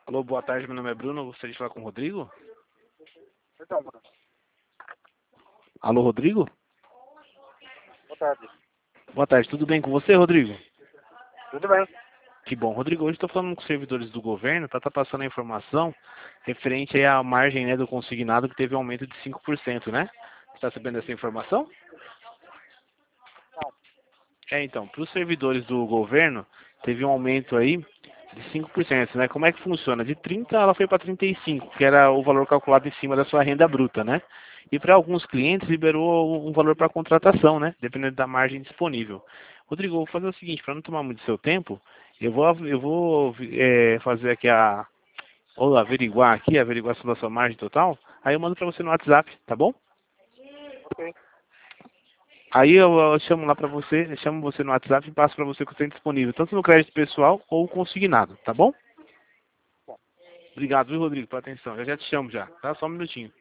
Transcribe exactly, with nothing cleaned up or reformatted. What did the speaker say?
Alô, boa tarde, meu nome é Bruno, eu gostaria de falar com o Rodrigo. Então, Bruno, Alô, Rodrigo? boa tarde. Boa tarde, tudo bem com você, Rodrigo? Tudo bem? Que bom, Rodrigo, hoje estou falando com os servidores do governo para estar passando a informação referente aí à margem, né, do consignado que teve um aumento de cinco por cento, né? Você está sabendo dessa informação? Não. É, então, para os servidores do governo, teve um aumento aí de cinco por cento, né? Como é que funciona? De trinta ela foi para trinta e cinco, que era o valor calculado em cima da sua renda bruta, né? E para alguns clientes liberou um valor para contratação, né? Dependendo da margem disponível. Rodrigo, eu vou fazer o seguinte, para não tomar muito seu tempo, eu vou, eu vou é, fazer aqui a, ou averiguar aqui, a averiguação da sua margem total, aí eu mando para você no WhatsApp, tá bom? Ok. Aí eu, eu chamo lá pra você, eu chamo você no WhatsApp e passo pra você o que tem disponível, tanto no crédito pessoal ou consignado, tá bom? Bom. Obrigado, viu, Rodrigo, pela atenção. Eu já te chamo já, tá? Só um minutinho.